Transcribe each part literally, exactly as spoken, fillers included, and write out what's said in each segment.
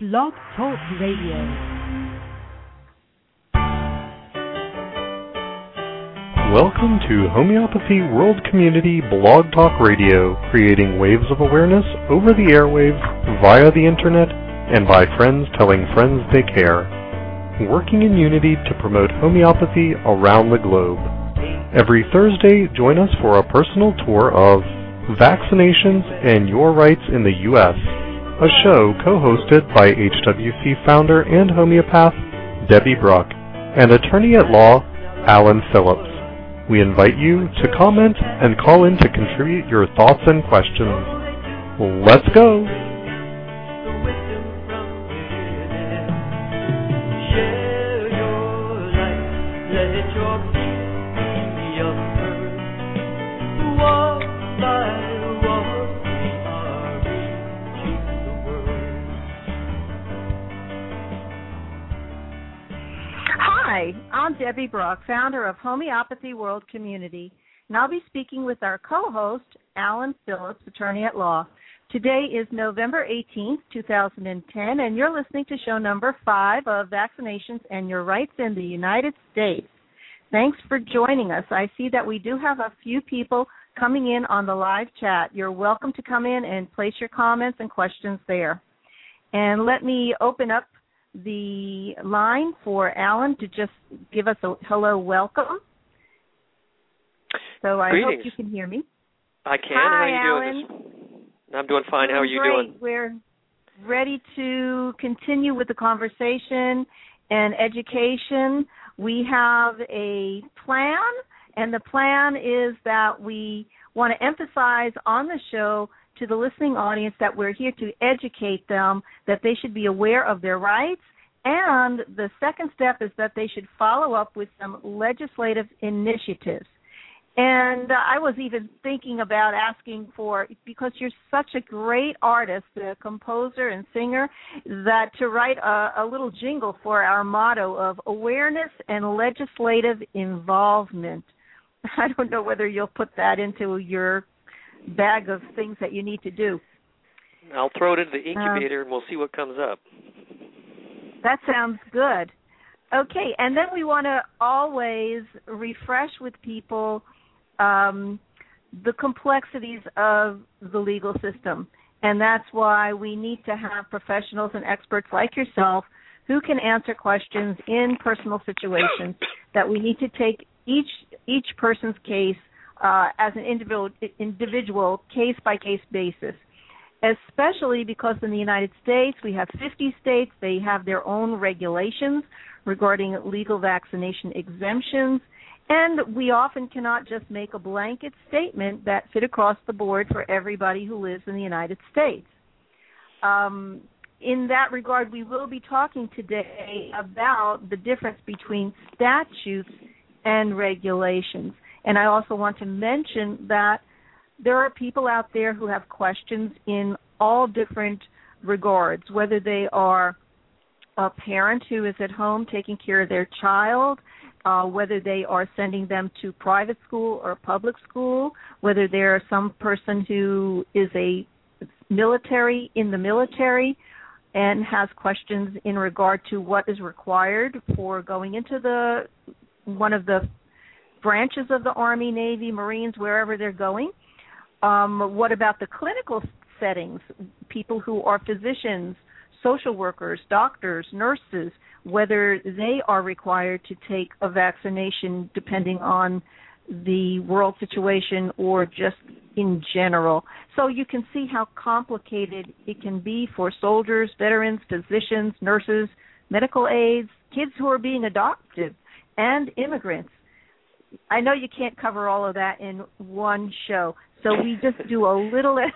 Blog Talk Radio. Welcome to Homeopathy World Community Blog Talk Radio, creating waves of awareness over the airwaves, via the internet, and by friends telling friends they care. Working in unity to promote homeopathy around the globe. Every Thursday, join us for a personal tour of Vaccinations and Your Rights in the U S, a show co-hosted by H W C founder and homeopath Debbie Bruck and attorney at law Alan Phillips. We invite you to comment and call in to contribute your thoughts and questions. Let's go! Hi, I'm Debbie Bruck, founder of Homeopathy World Community, and I'll be speaking with our co-host, Alan Phillips, attorney at law. Today is November eighteenth, two thousand ten, and you're listening to show number five of Vaccinations and Your Rights in the United States. Thanks for joining us. I see that we do have a few people coming in on the live chat. You're welcome to come in and place your comments and questions there. And let me open up the line for Alan to just give us a hello welcome. So I Greetings. hope you can hear me. I can. Hi, How are you Alan. doing? This? I'm doing fine. How are you Great. doing? We're ready to continue with the conversation and education. We have a plan, and the plan is that we want to emphasize on the show to the listening audience that we're here to educate them, that they should be aware of their rights, and the second step is that they should follow up with some legislative initiatives. And uh, I was even thinking about asking for, because you're such a great artist, a composer and singer, that to write a, a little jingle for our motto of awareness and legislative involvement. I don't know whether you'll put that into your bag of things that you need to do. I'll throw it into the incubator um, and we'll see what comes up. That sounds good. Okay, and then we want to always refresh with people um, the complexities of the legal system, and that's why we need to have professionals and experts like yourself who can answer questions in personal situations, that we need to take each each person's case uh, as an individual, individual case-by-case basis, especially because in the United States we have fifty states. They have their own regulations regarding legal vaccination exemptions, and we often cannot just make a blanket statement that fit across the board for everybody who lives in the United States. Um, in that regard, we will be talking today about the difference between statutes and regulations. And I also want to mention that there are people out there who have questions in all different regards, whether they are a parent who is at home taking care of their child, uh, whether they are sending them to private school or public school, whether they're some person who is a military in the military and has questions in regard to what is required for going into the one of the branches of the Army, Navy, Marines, wherever they're going. Um, what about the clinical settings, people who are physicians, social workers, doctors, nurses, whether they are required to take a vaccination depending on the world situation or just in general. So you can see how complicated it can be for soldiers, veterans, physicians, nurses, medical aides, kids who are being adopted, and immigrants. I know you can't cover all of that in one show, so we just do a little at,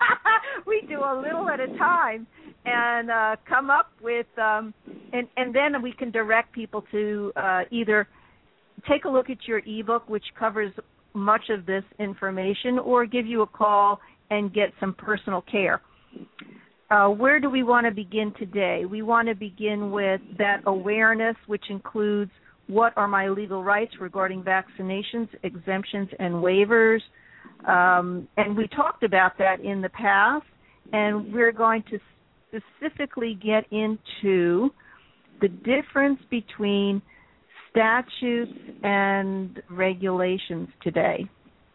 we do a little at a time and uh, come up with, um, and, and then we can direct people to uh, either take a look at your ebook, which covers much of this information, or give you a call and get some personal care. Uh, where do we want to begin today? We want to begin with that awareness, which includes what are my legal rights regarding vaccinations, exemptions, and waivers. Um, and we talked about that in the past, and we're going to specifically get into the difference between statutes and regulations today?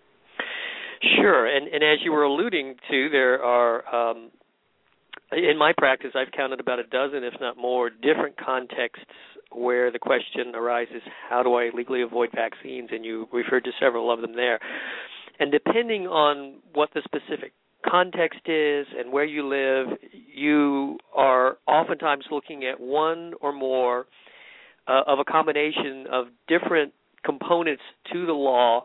Sure, and, and as you were alluding to, there are, um, in my practice, I've counted about a dozen, if not more, different contexts where the question arises, how do I legally avoid vaccines? And you referred to several of them there. And depending on what the specific context is and where you live, you are oftentimes looking at one or more uh, of a combination of different components to the law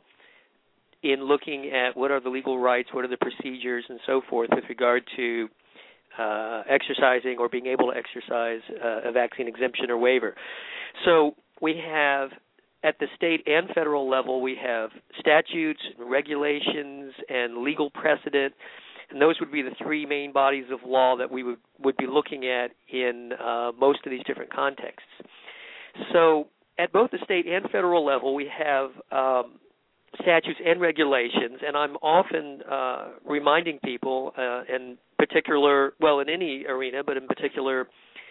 in looking at what are the legal rights, what are the procedures, and so forth with regard to uh, exercising or being able to exercise uh, a vaccine exemption or waiver. So we have, at the state and federal level, we have statutes, regulations, and legal precedent, and those would be the three main bodies of law that we would, would be looking at in uh, most of these different contexts. So at both the state and federal level, we have um, statutes and regulations, and I'm often uh, reminding people, uh, in particular, well, in any arena, but in particular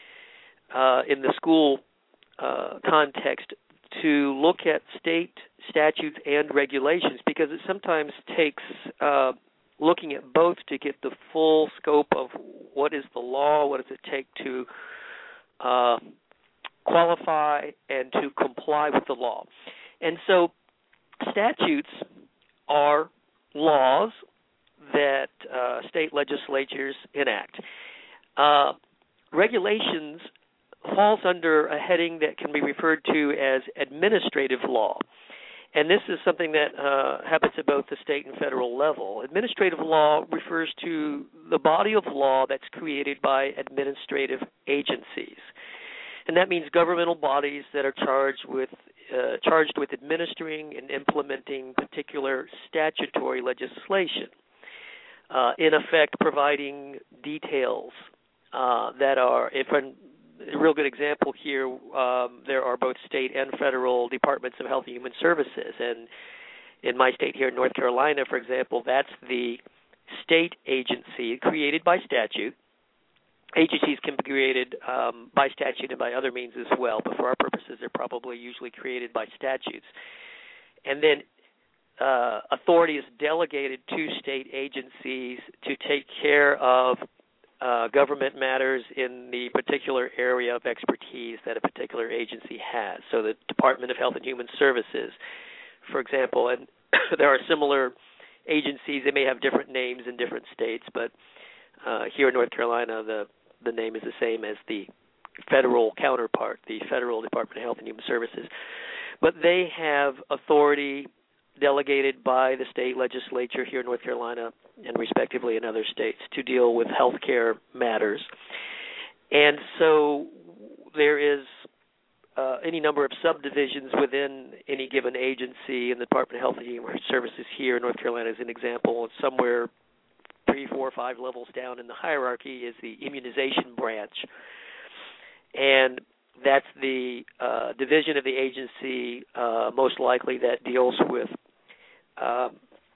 uh, in the school uh, context, to look at state statutes and regulations, because it sometimes takes uh, looking at both to get the full scope of what is the law, what does it take to uh, qualify and to comply with the law. And so statutes are laws that uh, state legislatures enact. Uh, regulations falls under a heading that can be referred to as administrative law. And this is something that uh, happens at both the state and federal level. Administrative law refers to the body of law that's created by administrative agencies. And that means governmental bodies that are charged with uh, charged with administering and implementing particular statutory legislation, uh, in effect providing details uh, that are, if a real good example here, um, there are both state and federal departments of health and human services. And in my state here in North Carolina, for example, that's the state agency created by statute. Agencies can be created um, by statute and by other means as well, but for our purposes, they're probably usually created by statutes. And then uh, authority is delegated to state agencies to take care of uh, government matters in the particular area of expertise that a particular agency has. So the Department of Health and Human Services, for example, and there are similar agencies. They may have different names in different states, but uh, here in North Carolina, the the name is the same as the federal counterpart, the Federal Department of Health and Human Services. But they have authority delegated by the state legislature here in North Carolina and respectively in other states to deal with health care matters. And so there is uh, any number of subdivisions within any given agency, and the Department of Health and Human Services here in North Carolina is an example. Somewhere three, four, five levels down in the hierarchy is the immunization branch. And that's the uh, division of the agency uh, most likely that deals with, um,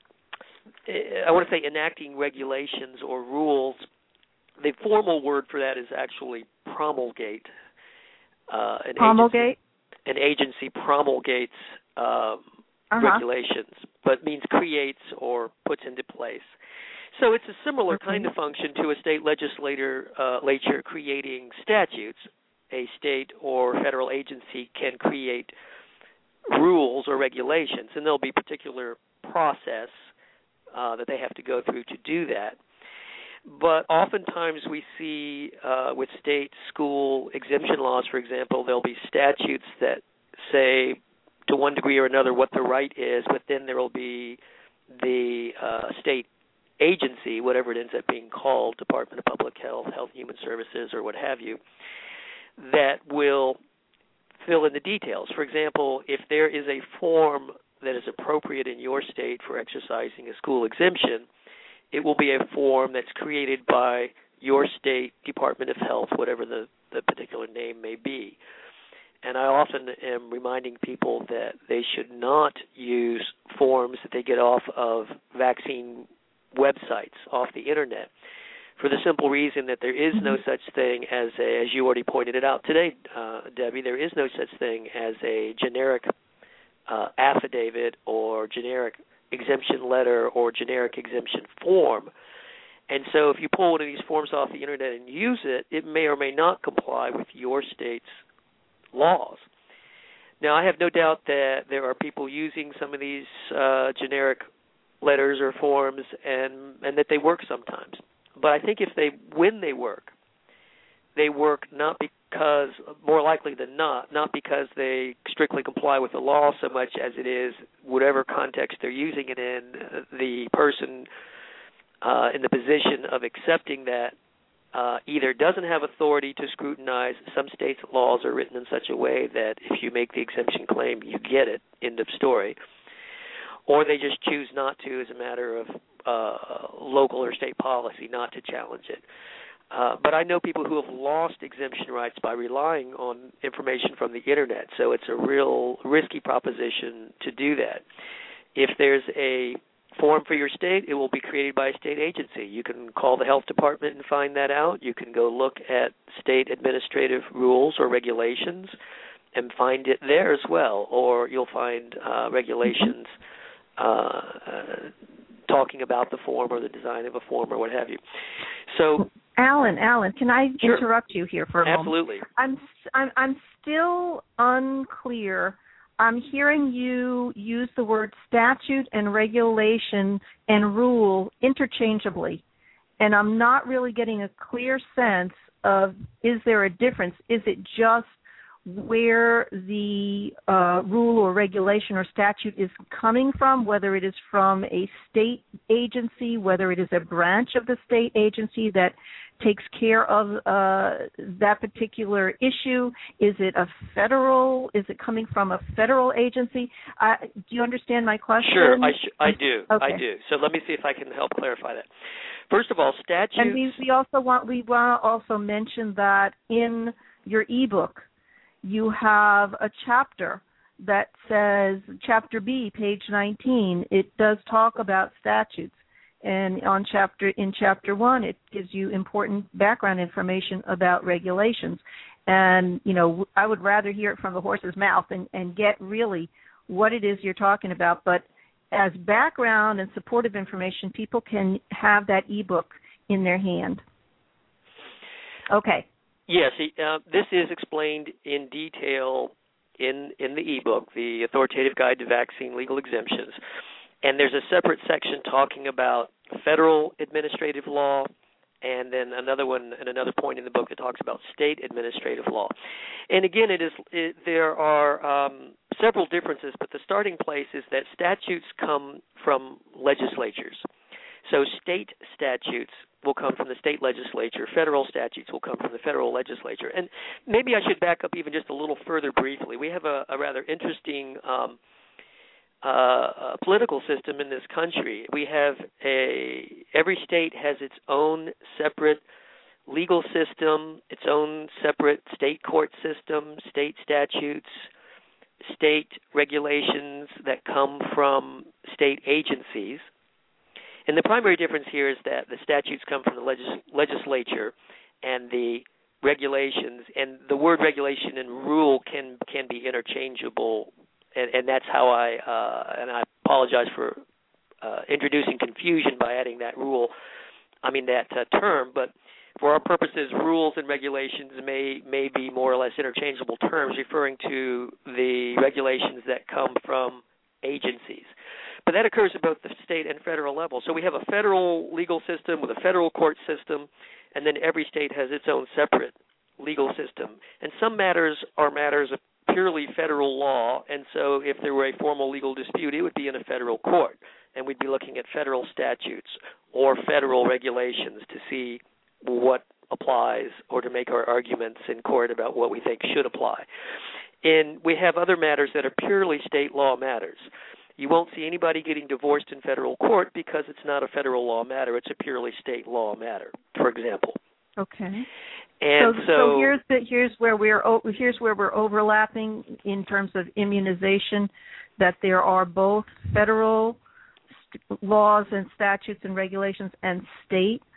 I want to say enacting regulations or rules. The formal word for that is actually promulgate. Uh, an promulgate? Agency, an agency promulgates um, uh-huh. regulations, but means creates or puts into place. So it's a similar okay. kind of function to a state legislator uh, legislature creating statutes. A state or federal agency can create rules or regulations, and there'll be particular process uh, that they have to go through to do that. But oftentimes we see uh, with state school exemption laws, for example, there'll be statutes that say to one degree or another what the right is, but then there will be the uh, state agency, whatever it ends up being called, Department of Public Health, Health and Human Services, or what have you, that will fill in the details. For example, if there is a form that is appropriate in your state for exercising a school exemption, it will be a form that's created by your state Department of Health, whatever the, the particular name may be. And I often am reminding people that they should not use forms that they get off of vaccine websites, off the internet. for the simple reason that there is no such thing as a, as you already pointed it out today, uh, Debbie, there is no such thing as a generic uh, affidavit or generic exemption letter or generic exemption form. And so if you pull one of these forms off the Internet and use it, it may or may not comply with your state's laws. Now, I have no doubt that there are people using some of these uh, generic letters or forms and, and that they work sometimes. But I think if they, when they work, they work not because, more likely than not, not because they strictly comply with the law so much as it is whatever context they're using it in, the person uh, in the position of accepting that uh, either doesn't have authority to scrutinize. Some states' laws are written in such a way that if you make the exemption claim, you get it, end of story. Or they just choose not to as a matter of uh, local or state policy, not to challenge it. Uh, but I know people who have lost exemption rights by relying on information from the Internet, so it's a real risky proposition to do that. If there's a form for your state, it will be created by a state agency. You can call the health department and find that out. You can go look at state administrative rules or regulations and find it there as well, or you'll find uh, regulations uh, uh, talking about the form or the design of a form or what have you. So, Alan, Alan, can I sure. interrupt you here for a Absolutely. moment? Absolutely. I'm, I'm, I'm still unclear. I'm hearing you use the word statute and regulation and rule interchangeably, and I'm not really getting a clear sense of, is there a difference? Is it just where the uh, rule or regulation or statute is coming from, whether it is from a state agency, whether it is a branch of the state agency that takes care of uh, that particular issue? Is it a federal, is it coming from a federal agency? Uh, do you understand my question? Sure, I, sh- I do, okay. I do. So let me see if I can help clarify that. First of all, statutes... And we, we also want, we want to also mention that in your ebook, you have a chapter that says, Chapter B, page nineteen, it does talk about statutes. And on chapter in Chapter one, it gives you important background information about regulations. And, you know, I would rather hear it from the horse's mouth and, and get really what it is you're talking about. But as background and supportive information, people can have that ebook in their hand. Okay. Yes, uh, this is explained in detail in in the ebook, The Authoritative Guide to Vaccine Legal Exemptions. And there's a separate section talking about federal administrative law, and then another one and another point in the book that talks about state administrative law. And again, it is it, there are um, several differences, but the starting place is that statutes come from legislatures. So state statutes will come from the state legislature. Federal statutes will come from the federal legislature. And maybe I should back up even just a little further briefly. We have a, a rather interesting um, uh, political system in this country. We have a every state has its own separate legal system, its own separate state court system, state statutes, state regulations that come from state agencies. And the primary difference here is that the statutes come from the legis- legislature and the regulations, and the word regulation and rule can can be interchangeable, and, and that's how I, uh, and I apologize for uh, introducing confusion by adding that rule, I mean that uh, term, but for our purposes, rules and regulations may, may be more or less interchangeable terms referring to the regulations that come from agencies. But that occurs at both the state and federal level. So we have a federal legal system with a federal court system, and then every state has its own separate legal system. And some matters are matters of purely federal law, and so if there were a formal legal dispute, it would be in a federal court, and we'd be looking at federal statutes or federal regulations to see what applies or to make our arguments in court about what we think should apply. And we have other matters that are purely state law matters. You won't see anybody getting divorced in federal court because it's not a federal law matter. It's a purely state law matter, for example. Okay. And so, so, so here's the, here's where we're here's where we're overlapping in terms of immunization. That there are both federal st- laws and statutes and regulations and state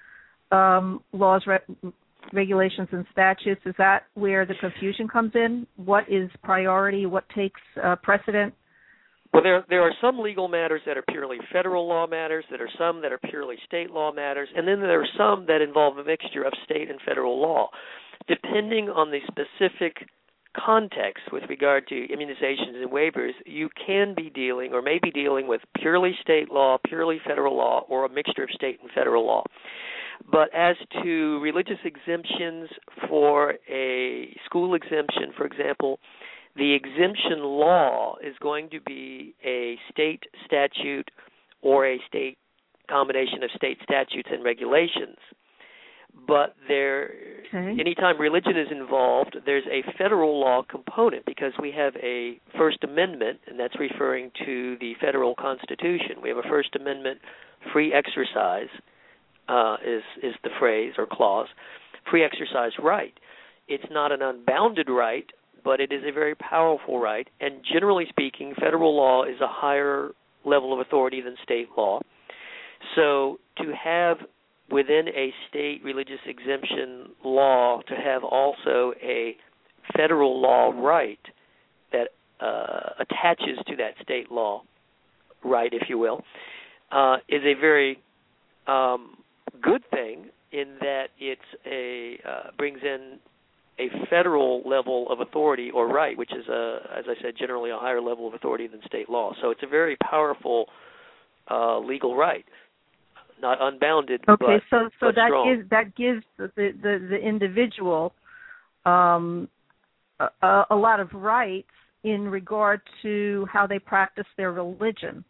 um, laws, re- regulations, and statutes? Is that where the confusion comes in? What is priority? What takes uh, precedent? Well, there there are some legal matters that are purely federal law matters. There are some that are purely state law matters, and then there are some that involve a mixture of state and federal law. Depending on the specific context with regard to immunizations and waivers, you can be dealing or may be dealing with purely state law, purely federal law, or a mixture of state and federal law. But as to religious exemptions for a school exemption, for example, the exemption law is going to be a state statute or a state combination of state statutes and regulations. But there, okay. anytime religion is involved, there's a federal law component because we have a First Amendment, and that's referring to the federal Constitution. We have a First Amendment free exercise uh, is is the phrase or clause, free exercise right. It's not an unbounded right, but it is a very powerful right. And generally speaking, federal law is a higher level of authority than state law. So to have within a state religious exemption law to have also a federal law right that uh, attaches to that state law right, if you will, uh, is a very um, good thing in that it's a uh, brings in a federal level of authority or right, which is, a, as I said, generally a higher level of authority than state law. So it's a very powerful uh, legal right. Not unbounded, okay, but so so but that strong. gives that gives the the, the individual um, a, a lot of rights in regard to how they practice their religion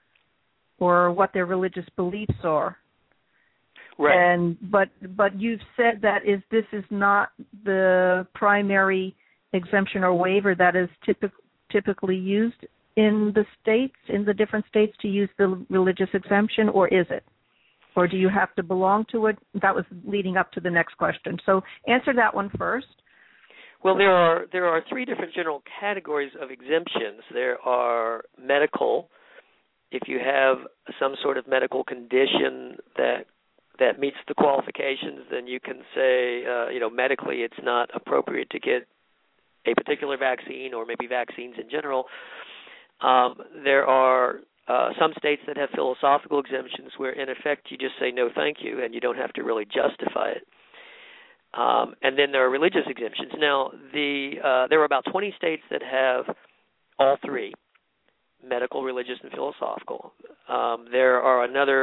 or what their religious beliefs are. Right. And but but you've said that is this is not the primary exemption or waiver that is typic, typically used in the states, in the different states, to use the religious exemption, or is it? Or do you have to belong to it? That was leading up to the next question. So answer that one first. Well, there are there are three different general categories of exemptions. There are medical. If you have some sort of medical condition that that meets the qualifications, then you can say, uh, you know, medically it's not appropriate to get a particular vaccine or maybe vaccines in general. Um, there are Uh, some states that have philosophical exemptions where, in effect, you just say no thank you and you don't have to really justify it. Um, and then there are religious exemptions. Now, the uh, there are about twenty states that have all three, medical, religious, and philosophical. Um, there are another,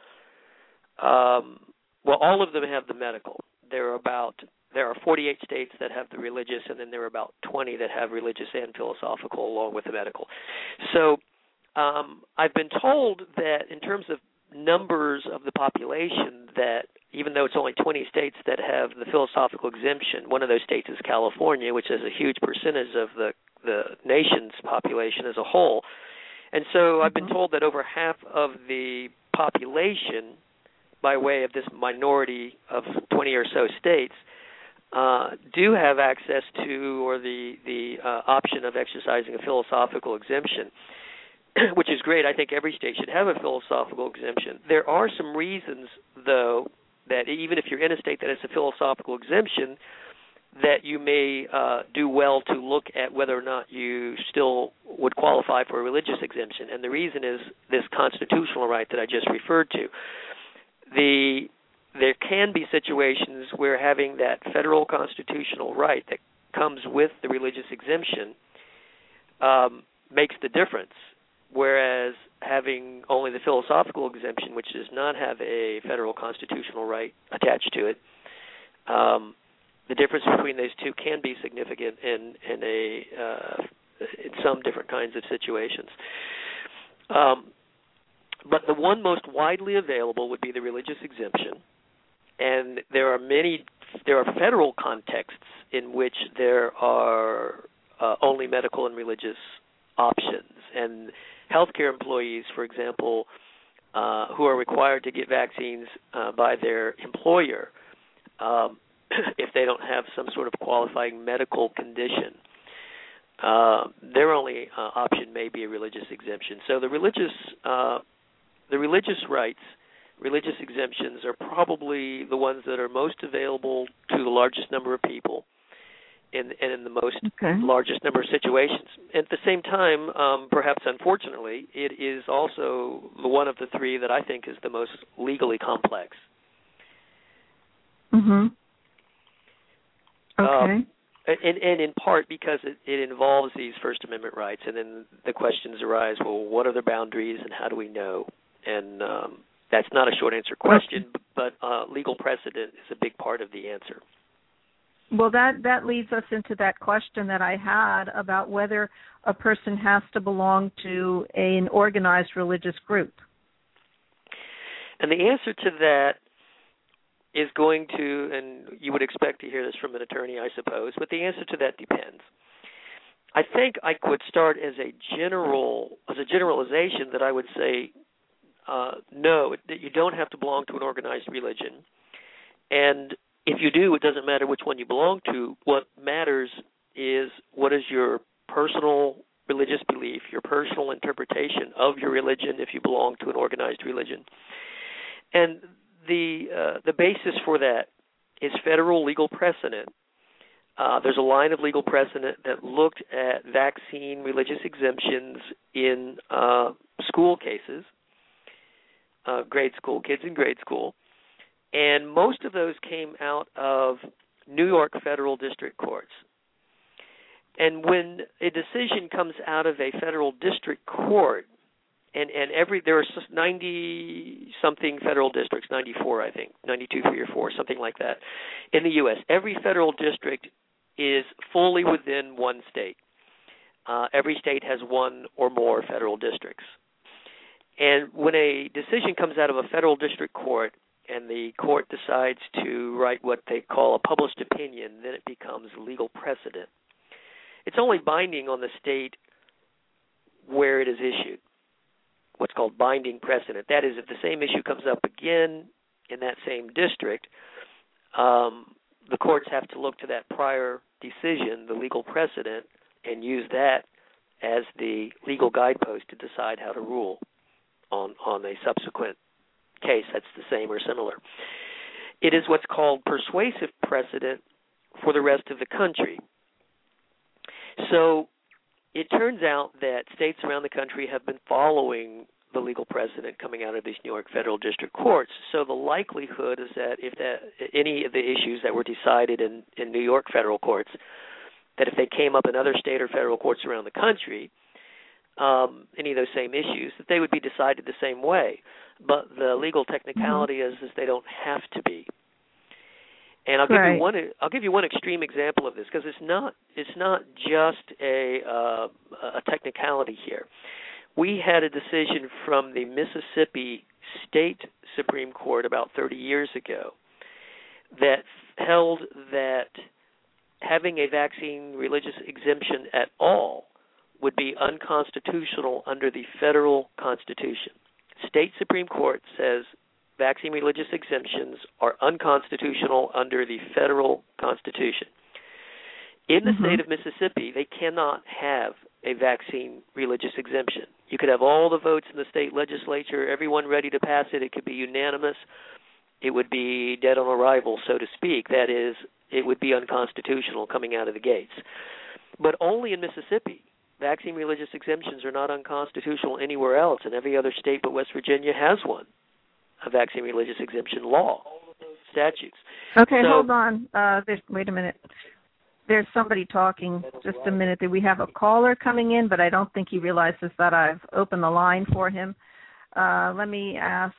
um, well, all of them have the medical. There are about, there are forty-eight states that have the religious, and then there are about twenty that have religious and philosophical along with the medical. So, Um, I've been told that in terms of numbers of the population, that even though it's only twenty states that have the philosophical exemption, one of those states is California, which is a huge percentage of the, the nation's population as a whole. And so I've been told that over half of the population, by way of this minority of twenty or so states, uh, do have access to or the, the uh, option of exercising a philosophical exemption, which is great. I think every state should have a philosophical exemption. There are some reasons, though, that even if you're in a state that has a philosophical exemption, that you may uh, do well to look at whether or not you still would qualify for a religious exemption. And the reason is this constitutional right that I just referred to. The there can be situations where having that federal constitutional right that comes with the religious exemption um, makes the difference. Whereas having only the philosophical exemption, which does not have a federal constitutional right attached to it, um, the difference between those two can be significant in in a uh, in some different kinds of situations. Um, but the one most widely available would be the religious exemption, and there are many. There are federal contexts in which there are uh, only medical and religious options, and healthcare employees, for example, uh, who are required to get vaccines uh, by their employer, um, if they don't have some sort of qualifying medical condition, uh, their only uh, option may be a religious exemption. So the religious, uh, the religious rights religious exemptions are probably the ones that are most available to the largest number of people in, and in the most okay. largest number of situations. At the same time, um, perhaps unfortunately, it is also the one of the three that I think is the most legally complex. Mm-hmm. Okay. Um, and, and in part because it, it involves these First Amendment rights, and then the questions arise, well, what are the boundaries and how do we know? And um, that's not a short answer question, but uh, legal precedent is a big part of the answer. Well, that, that leads us into that question that I had about whether a person has to belong to an organized religious group. And the answer to that is going to, and you would expect to hear this from an attorney, I suppose, but the answer to that depends. I think I would start as a general, as a generalization that I would say, uh, no, that you don't have to belong to an organized religion, and if you do, it doesn't matter which one you belong to. What matters is what is your personal religious belief, your personal interpretation of your religion if you belong to an organized religion. And the uh, the basis for that is federal legal precedent. Uh, there's a line of legal precedent that looked at vaccine religious exemptions in uh, school cases, uh, grade school, kids in grade school. And most of those came out of New York federal district courts. And when a decision comes out of a federal district court, and, and every there are ninety-something federal districts, ninety-four, I think, ninety-two, three or four, something like that, in the U S. Every federal district is fully within one state. Uh, every state has one or more federal districts. And when a decision comes out of a federal district court, and the court decides to write what they call a published opinion, then it becomes legal precedent. It's only binding on the state where it is issued, what's called binding precedent. That is, if the same issue comes up again in that same district, um, the courts have to look to that prior decision, the legal precedent, and use that as the legal guidepost to decide how to rule on, on a subsequent case that's the same or similar. It is what's called persuasive precedent for the rest of the country. So it turns out that states around the country have been following the legal precedent coming out of these New York federal district courts. So the likelihood is that if that, any of the issues that were decided in, in New York federal courts, that if they came up in other state or federal courts around the country, Um, any of those same issues, that they would be decided the same way. But the legal technicality mm-hmm. is, is they don't have to be. And I'll give right. you one. I'll give you one extreme example of this because it's not. It's not just a uh, a technicality here. We had a decision from the Mississippi State Supreme Court about thirty years ago that held that having a vaccine religious exemption at all would be unconstitutional under the federal Constitution. State Supreme Court says vaccine religious exemptions are unconstitutional under the federal Constitution. In the mm-hmm. state of Mississippi, they cannot have a vaccine religious exemption. You could have all the votes in the state legislature, everyone ready to pass it. It could be unanimous. It would be dead on arrival, so to speak. That is, it would be unconstitutional coming out of the gates. But only in Mississippi. Vaccine religious exemptions are not unconstitutional anywhere else, and every other state but West Virginia has one, a vaccine religious exemption law, statutes. Okay, so, hold on. Uh, wait a minute. There's somebody talking. Just a minute. We have a caller coming in, but I don't think he realizes that I've opened the line for him. Uh, let me ask,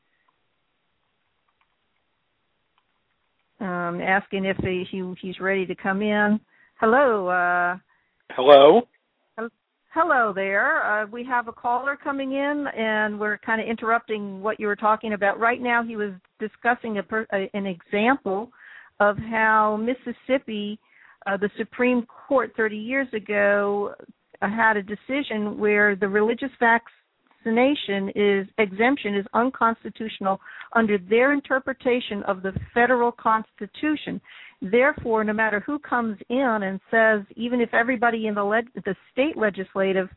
um, asking if he, he he's ready to come in. Hello. Uh, Hello. Hello there. Uh, we have a caller coming in, and we're kind of interrupting what you were talking about. Right now, he was discussing a per, a, an example of how Mississippi, uh, the Supreme Court thirty years ago, uh, had a decision where the religious vaccination is exemption is unconstitutional under their interpretation of the federal Constitution. Therefore, no matter who comes in and says, even if everybody in the, leg- the state legislative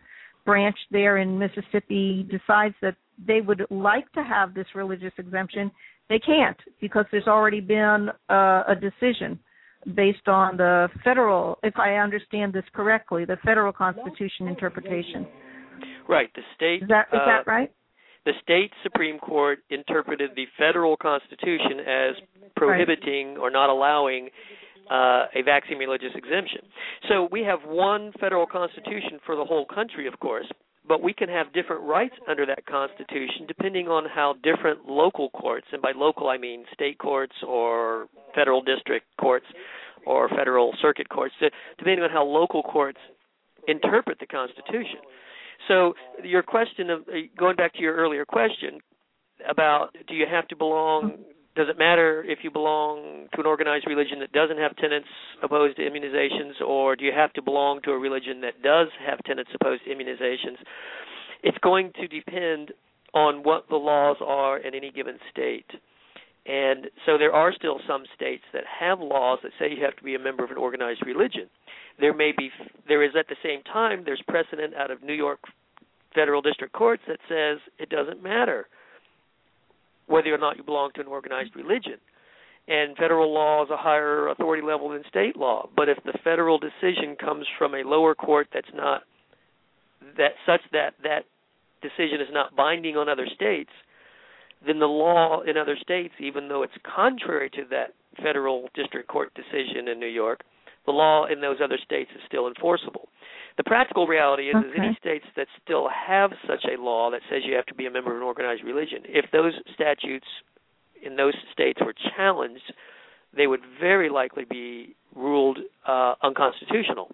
branch there in Mississippi decides that they would like to have this religious exemption, they can't, because there's already been uh, a decision based on the federal, if I understand this correctly, the federal Constitution interpretation. Right. The state. Is that, is uh, that right? The state Supreme Court interpreted the federal Constitution as prohibiting right. or not allowing uh, a vaccine religious exemption. So we have one federal Constitution for the whole country, of course, but we can have different rights under that Constitution depending on how different local courts, and by local I mean state courts or federal district courts or federal circuit courts, depending on how local courts interpret the Constitution. So your question of going back to your earlier question about do you have to belong, does it matter if you belong to an organized religion that doesn't have tenets opposed to immunizations, or do you have to belong to a religion that does have tenets opposed to immunizations? It's going to depend on what the laws are in any given state. And so there are still some states that have laws that say you have to be a member of an organized religion. There may be, there is at the same time, there's precedent out of New York federal district courts that says it doesn't matter whether or not you belong to an organized religion. And federal law is a higher authority level than state law. But if the federal decision comes from a lower court that's not, that such that that decision is not binding on other states, then the law in other states, even though it's contrary to that federal district court decision in New York, the law in those other states is still enforceable. The practical reality is, okay. is any states that still have such a law that says you have to be a member of an organized religion, if those statutes in those states were challenged, they would very likely be ruled uh, unconstitutional.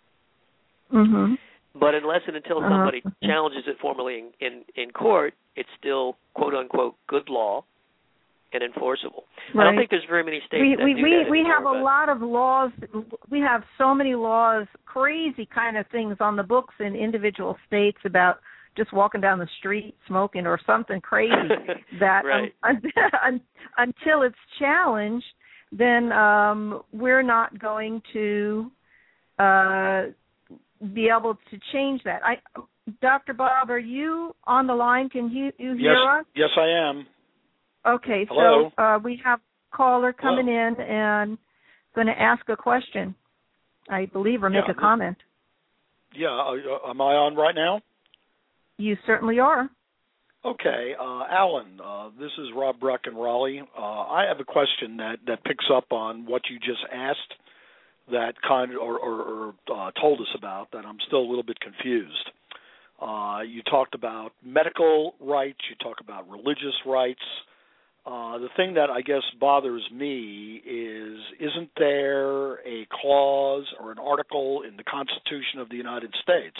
Mm-hmm. But unless and until uh-huh. somebody challenges it formally in, in, in court, it's still, quote-unquote, good law and enforceable. Right. I don't think there's very many states we, that we, do we, that We anymore, have a but. lot of laws. We have so many laws, crazy kind of things on the books in individual states about just walking down the street smoking or something crazy that right. um, until it's challenged, then um, we're not going to uh, be able to change that. I, Doctor Bob, are you on the line? Can you, you hear yes, us? Yes, I am. Okay, Hello? so uh, we have a caller coming Hello. in and going to ask a question, I believe, or make yeah, a comment. Yeah, uh, am I on right now? You certainly are. Okay, uh, Alan, uh, this is Rob Bruck in Raleigh. Uh, I have a question that, that picks up on what you just asked, that kind of, or, or, or uh, told us about, that I'm still a little bit confused. Uh, you talked about medical rights, you talk about religious rights. Uh, the thing that I guess bothers me is, isn't there a clause or an article in the Constitution of the United States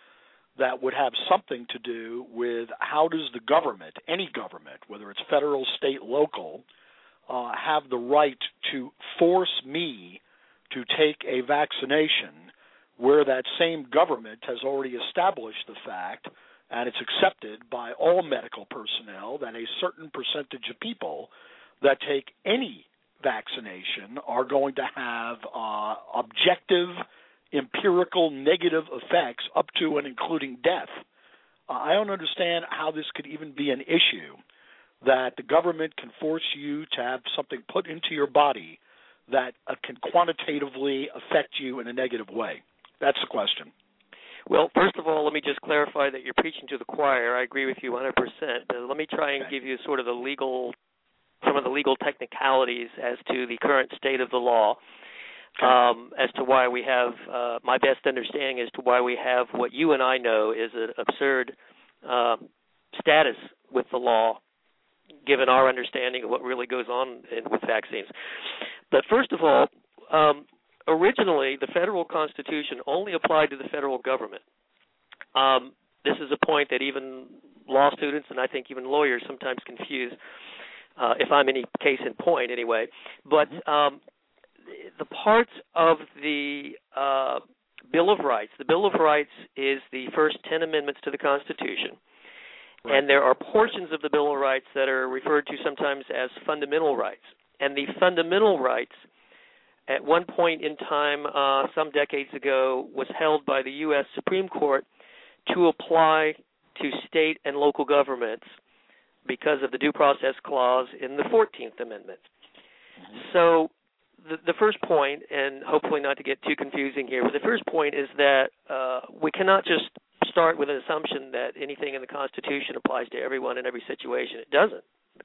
that would have something to do with how does the government, any government, whether it's federal, state, local, uh, have the right to force me to take a vaccination where that same government has already established the fact, and it's accepted by all medical personnel, that a certain percentage of people that take any vaccination are going to have uh, objective, empirical, negative effects up to and including death. Uh, I don't understand how this could even be an issue, that the government can force you to have something put into your body that uh, can quantitatively affect you in a negative way. That's the question. Well, first of all, let me just clarify that you're preaching to the choir. I agree with you one hundred percent. But let me try and give you sort of the legal, some of the legal technicalities as to the current state of the law, okay. um, as to why we have, uh, my best understanding as to why we have what you and I know is an absurd uh, status with the law, given our understanding of what really goes on in, with vaccines. But first of all, um, originally, the federal Constitution only applied to the federal government. Um, this is a point that even law students and I think even lawyers sometimes confuse, uh, if I'm any case in point anyway. But um, the parts of the uh, Bill of Rights, the Bill of Rights is the first ten amendments to the Constitution. Right. And there are portions of the Bill of Rights that are referred to sometimes as fundamental rights. And the fundamental rights, at one point in time, uh, some decades ago, was held by the U S Supreme Court to apply to state and local governments because of the Due Process Clause in the fourteenth Amendment. Mm-hmm. So the, the first point, and hopefully not to get too confusing here, but the first point is that uh, we cannot just start with an assumption that anything in the Constitution applies to everyone in every situation. It doesn't.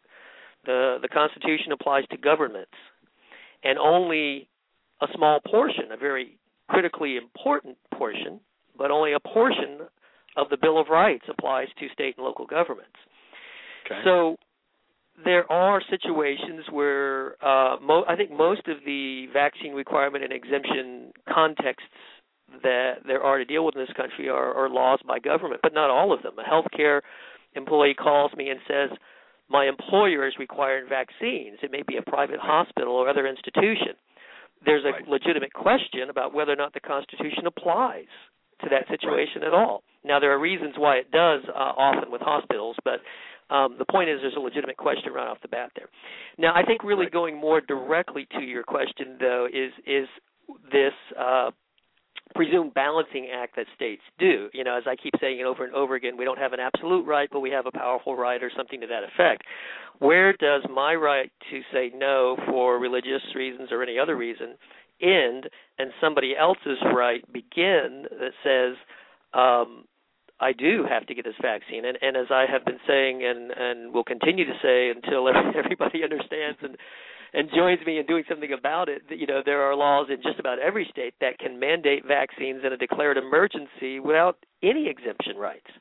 The, the Constitution applies to governments, and only a small portion, a very critically important portion, but only a portion of the Bill of Rights applies to state and local governments. Okay. So there are situations where uh, mo- I think most of the vaccine requirement and exemption contexts that there are to deal with in this country are, are laws by government, but not all of them. A healthcare employee calls me and says, my employer is requiring vaccines. It may be a private hospital or other institution. There's a right. legitimate question about whether or not the Constitution applies to that situation right. at all. Now, there are reasons why it does uh, often with hospitals, but um, the point is there's a legitimate question right off the bat there. Now, I think really right. going more directly to your question, though, is is this uh, presumed balancing act that states do. You know, as I keep saying it over and over again, we don't have an absolute right, but we have a powerful right or something to that effect. Where does my right to say no for religious reasons or any other reason end and somebody else's right begin that says, um, I do have to get this vaccine? And, and as I have been saying and, and will continue to say until everybody understands and and joins me in doing something about it, you know, there are laws in just about every state that can mandate vaccines in a declared emergency without any exemption rights.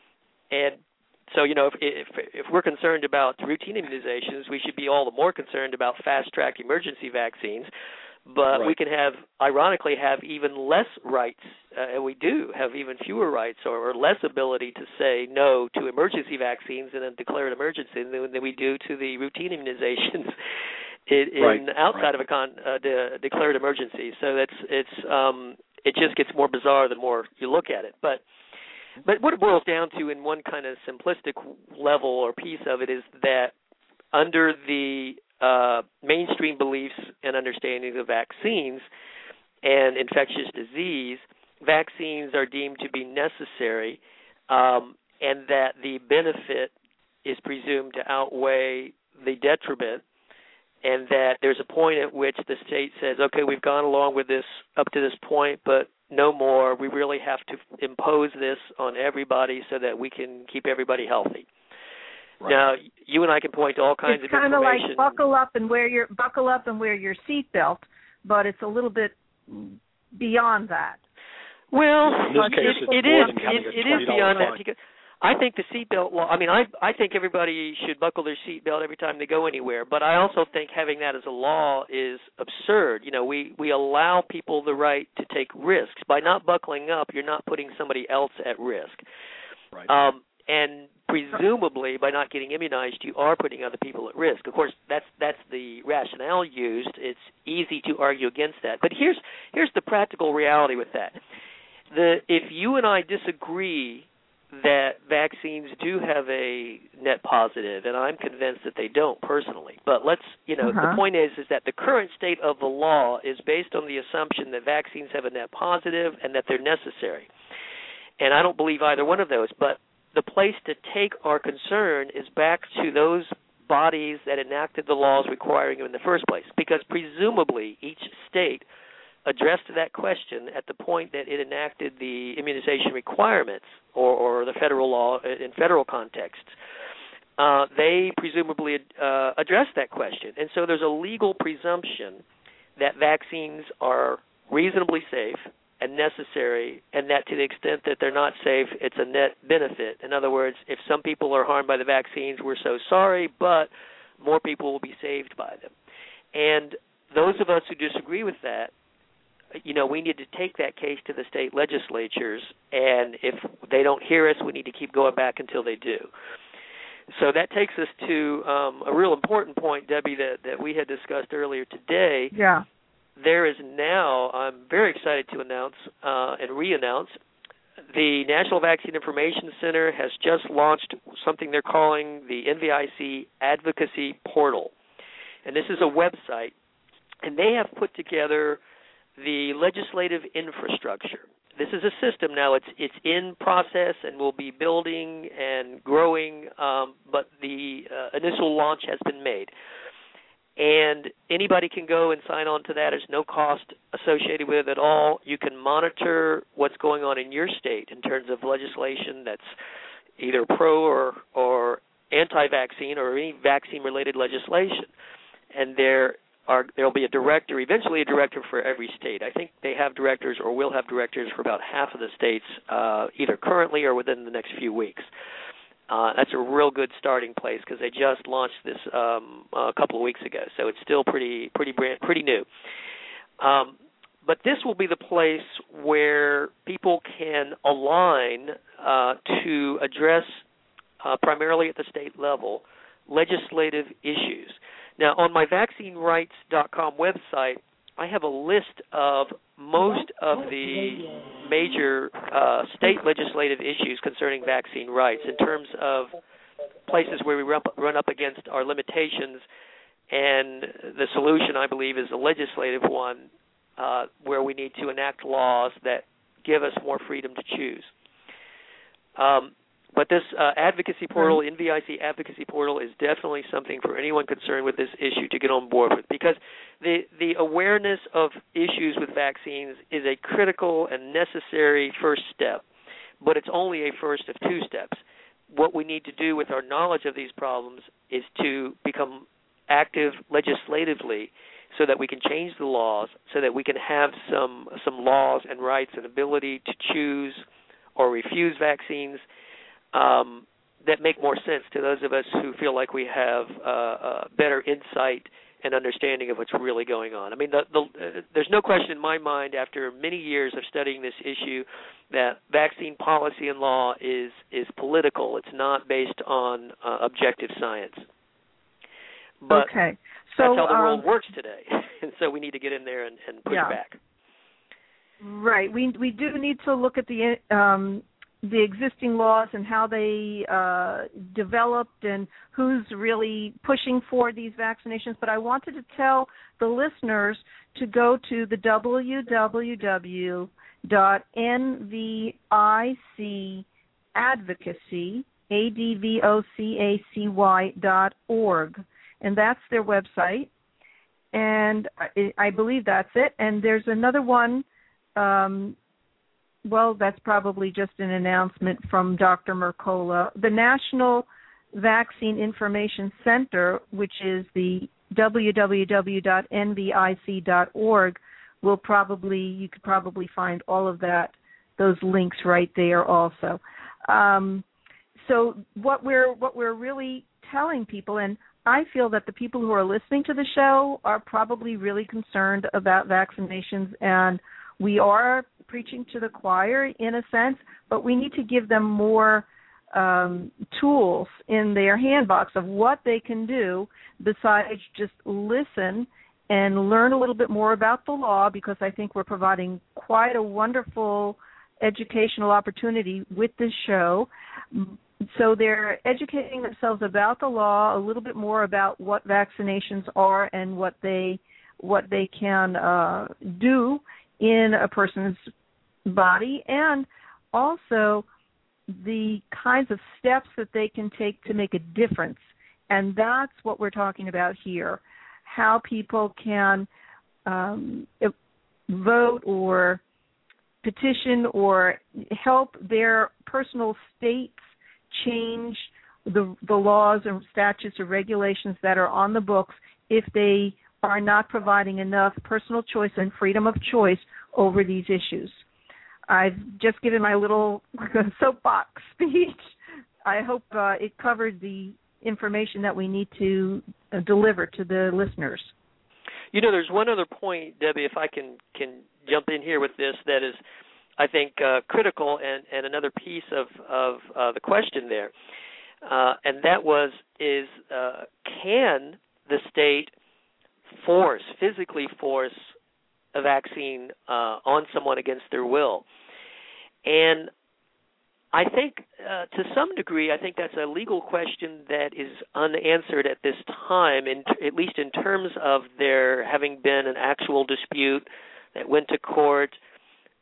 And so, you know, if, if, if we're concerned about routine immunizations, we should be all the more concerned about fast-track emergency vaccines. But right. we can have, ironically, have even less rights, uh, and we do have even fewer rights or, or less ability to say no to emergency vaccines in a declared emergency than, than we do to the routine immunizations in, in right. outside right. of a con, uh, de, declared emergency. So that's it's um, it just gets more bizarre the more you look at it. But but what it boils down to in one kind of simplistic level or piece of it is that under the Uh, mainstream beliefs and understanding of vaccines and infectious disease, vaccines are deemed to be necessary, um, and that the benefit is presumed to outweigh the detriment, and that there's a point at which the state says, okay, we've gone along with this up to this point, but no more. We really have to impose this on everybody so that we can keep everybody healthy. Right. Now, you and I can point to all kinds it's of information. It's kind of like buckle up and wear your buckle up and wear your seatbelt, but it's a little bit beyond that. Well, in this case, it, it is it, it is beyond that. Because I think the seatbelt law. I mean, I I think everybody should buckle their seatbelt every time they go anywhere. But I also think having that as a law is absurd. You know, we we allow people the right to take risks by not buckling up. You're not putting somebody else at risk. Right. Um, and presumably, by not getting immunized, you are putting other people at risk. Of course, that's that's the rationale used. It's easy to argue against that. But here's here's the practical reality with that. The if you and I disagree that vaccines do have a net positive, and I'm convinced that they don't personally. But let's, you know, uh-huh. the point is is that the current state of the law is based on the assumption that vaccines have a net positive and that they're necessary. And I don't believe either one of those, but the place to take our concern is back to those bodies that enacted the laws requiring them in the first place, because presumably each state addressed that question at the point that it enacted the immunization requirements or, or the federal law in federal contexts. Uh, they presumably uh, addressed that question. And so there's a legal presumption that vaccines are reasonably safe and necessary, and that to the extent that they're not safe, it's a net benefit. In other words, if some people are harmed by the vaccines, we're so sorry, but more people will be saved by them. And those of us who disagree with that, you know, we need to take that case to the state legislatures, and if they don't hear us, we need to keep going back until they do. So that takes us to um, a real important point, Debbie, that, that we had discussed earlier today. Yeah. There is now, I'm very excited to announce uh, and re-announce, the National Vaccine Information Center has just launched something they're calling the N V I C Advocacy Portal. And this is a website, and they have put together the legislative infrastructure this is a system now. It's it's in process and will be building and growing, um, but the uh, initial launch has been made. And anybody can go and sign on to that. There's no cost associated with it at all. You can monitor what's going on in your state in terms of legislation that's either pro or, or anti-vaccine or any vaccine-related legislation. And there are there will be a director, eventually a director for every state. I think they have directors or will have directors for about half of the states, uh, either currently or within the next few weeks. Uh, that's a real good starting place because they just launched this um, a couple of weeks ago, so it's still pretty pretty brand, pretty new. Um, but this will be the place where people can align uh, to address, uh, primarily at the state level, legislative issues. Now, on my vaccine rights dot com website, I have a list of most of the major uh, state legislative issues concerning vaccine rights in terms of places where we run up, run up against our limitations, and the solution, I believe, is a legislative one uh, where we need to enact laws that give us more freedom to choose. Um, But this uh, advocacy portal, N V I C advocacy portal, is definitely something for anyone concerned with this issue to get on board with, because the the awareness of issues with vaccines is a critical and necessary first step, but it's only a first of two steps. What we need to do with our knowledge of these problems is to become active legislatively so that we can change the laws, so that we can have some some laws and rights and ability to choose or refuse vaccines Um, that make more sense to those of us who feel like we have uh, uh, better insight and understanding of what's really going on. I mean, the, the, uh, there's no question in my mind, after many years of studying this issue, that vaccine policy and law is is political. It's not based on uh, objective science. But okay. So, that's how the um, world works today, and so we need to get in there and, and push yeah. back. Right. We we do need to look at the um, the existing laws and how they uh, developed and who's really pushing for these vaccinations. But I wanted to tell the listeners to go to the w w w dot n v i c advocacy, A D V O C A C Y dot org, and that's their website. And I, I believe that's it. And there's another one. Um, Well, that's probably just an announcement from Doctor Mercola. The National Vaccine Information Center, which is the w w w dot n v i c dot org, will probably, you could probably find all of that, those links right there also. Um, so what we're what we're really telling people, and I feel that the people who are listening to the show are probably really concerned about vaccinations, and we are preaching to the choir in a sense, but we need to give them more um, tools in their handbox of what they can do besides just listen and learn a little bit more about the law, because I think we're providing quite a wonderful educational opportunity with this show. So they're educating themselves about the law, a little bit more about what vaccinations are and what they what they can uh, do in a person's body, and also the kinds of steps that they can take to make a difference. And that's what we're talking about here, how people can um, vote or petition or help their personal states change the, the laws and statutes or regulations that are on the books if they are not providing enough personal choice and freedom of choice over these issues. I've just given my little soapbox speech. I hope uh, it covered the information that we need to uh, deliver to the listeners. You know, there's one other point, Debbie, if I can, can jump in here with this, that is, I think, uh, critical and, and another piece of, of uh, the question there. Uh, and that was, is uh, can the state force, physically force a vaccine uh, on someone against their will? And I think uh, to some degree, I think that's a legal question that is unanswered at this time, in t- at least in terms of there having been an actual dispute that went to court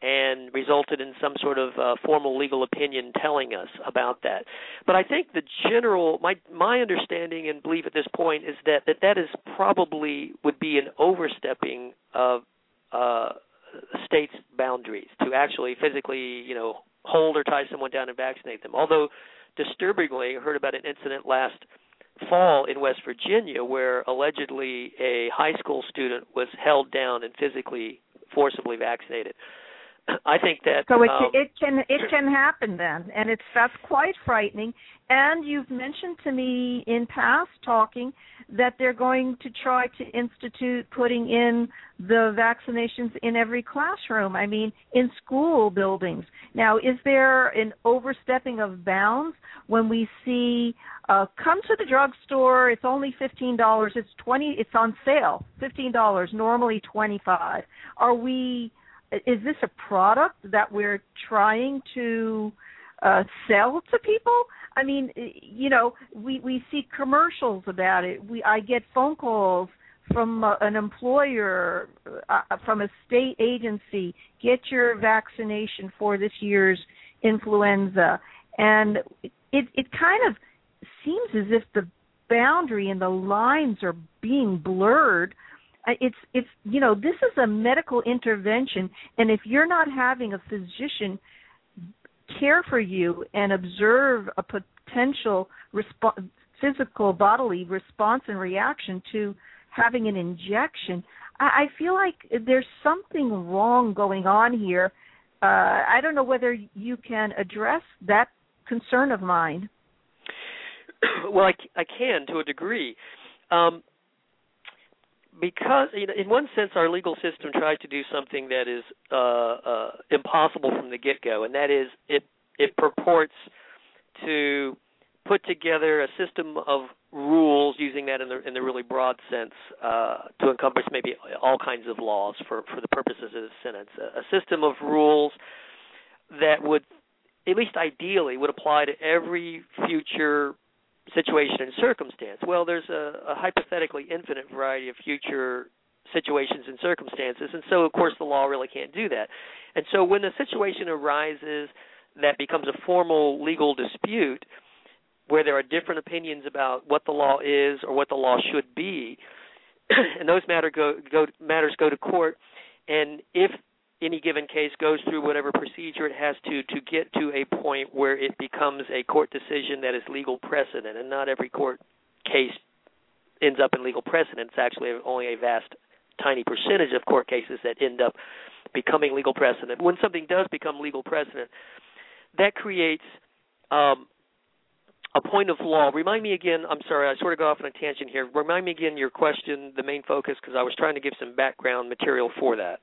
and resulted in some sort of uh, formal legal opinion telling us about that. But I think the general, my my understanding and belief at this point is that that, that is probably would be an overstepping of uh, states' boundaries to actually physically, you know, hold or tie someone down and vaccinate them. Although, disturbingly, I heard about an incident last fall in West Virginia where allegedly a high school student was held down and physically forcibly vaccinated. I think that so it, um, it can it can happen then, and it's that's quite frightening. And you've mentioned to me in past talking that they're going to try to institute putting in the vaccinations in every classroom. I mean, in school buildings. Now, is there an overstepping of bounds when we see uh, come to the drugstore? It's only fifteen dollars. It's twenty. It's on sale. Fifteen dollars. Normally twenty-five. Are we? Is this a product that we're trying to uh, sell to people? I mean, you know, we, we see commercials about it. We I get phone calls from uh, an employer, uh, from a state agency, get your vaccination for this year's influenza. And it, it kind of seems as if the boundary and the lines are being blurred. It's, it's you know, this is a medical intervention, and if you're not having a physician care for you and observe a potential resp- physical bodily response and reaction to having an injection, I, I feel like there's something wrong going on here. Uh, I don't know whether you can address that concern of mine. Well, I, I can to a degree. Um, Because, you know, in one sense, our legal system tries to do something that is uh, uh, impossible from the get-go, and that is it it purports to put together a system of rules, using that in the in the really broad sense, uh, to encompass maybe all kinds of laws for, for the purposes of this sentence. A, a system of rules that would, at least ideally, would apply to every future situation and circumstance. Well, there's a, a hypothetically infinite variety of future situations and circumstances, and so, of course, the law really can't do that. And so when a situation arises that becomes a formal legal dispute where there are different opinions about what the law is or what the law should be, and those matter go, go, matters go to court, and if any given case goes through whatever procedure it has to to get to a point where it becomes a court decision that is legal precedent. And not every court case ends up in legal precedent. It's actually only a vast, tiny percentage of court cases that end up becoming legal precedent. When something does become legal precedent, that creates um, a point of law. Remind me again, I'm sorry, I sort of got off on a tangent here. Remind me again your question, the main focus, because I was trying to give some background material for that.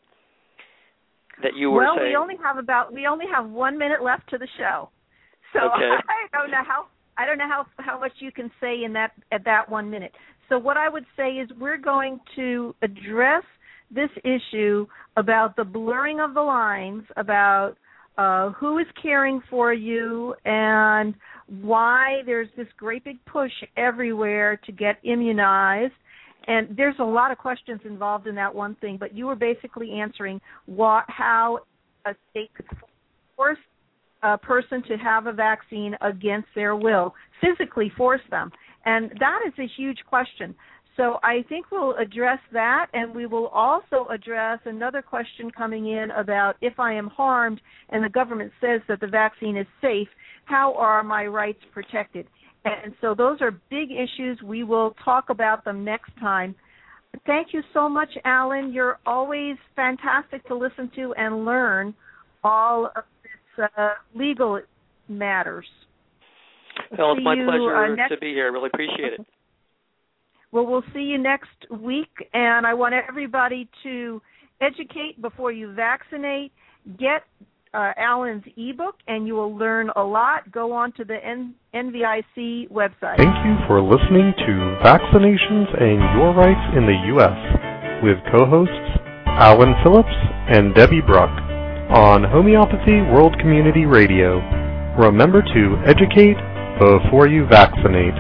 That you were well, saying. we only have about we only have one minute left to the show, so okay. I don't know how I don't know how how much you can say in that at that one minute. So what I would say is we're going to address this issue about the blurring of the lines, about uh, who is caring for you, and why there's this great big push everywhere to get immunized. And there's a lot of questions involved in that one thing, but you were basically answering what, how a state could force a person to have a vaccine against their will, physically force them. And that is a huge question. So I think we'll address that, and we will also address another question coming in about if I am harmed and the government says that the vaccine is safe, how are my rights protected? And so those are big issues. We will talk about them next time. Thank you so much, Alan. You're always fantastic to listen to and learn all of this uh, legal matters. Well, it's my you, pleasure uh, next... to be here. I really appreciate it. Well, we'll see you next week, and I want everybody to educate before you vaccinate. Get Uh, Alan's ebook, and you will learn a lot. Go on to the N- NVIC website. Thank you for listening to Vaccinations and Your Rights in the U S with co-hosts Alan Phillips and Debbie Bruck on Homeopathy World Community Radio. Remember to educate before you vaccinate.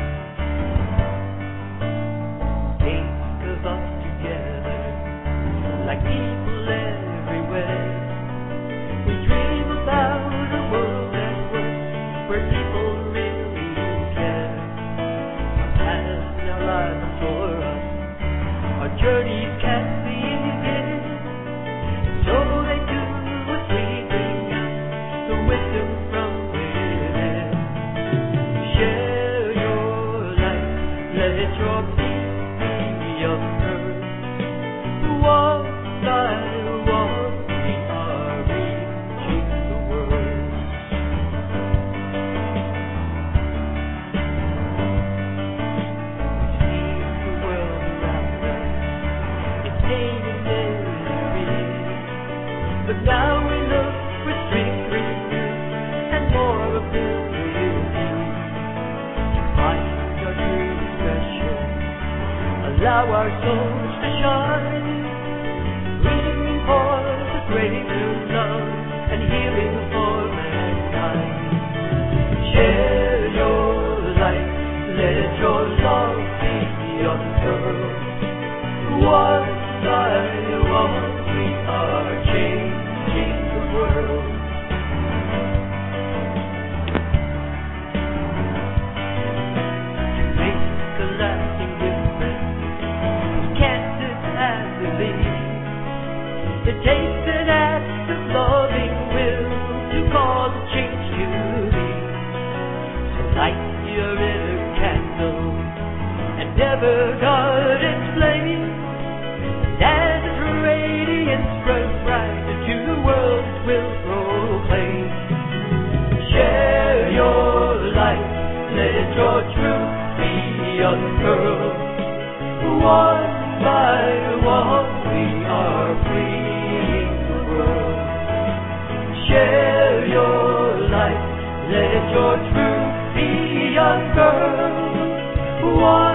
Now we look for spring renewed and more of this will be. To find our true treasure, allow our souls to shine, reaching for the greater love and healing for mankind. Share your light, let your love be unfurled. One by one we are changing the world. To make a lasting difference, we can't sit and believe. It takes an act of loving will to cause a change to be. So light your inner candle and never guard its flame. And as its radiance grows brighter to the world it will proclaim. Share your light, let your truth be unfurled. One by one we are freeing the world. Share your light, let your truth be unfurled. One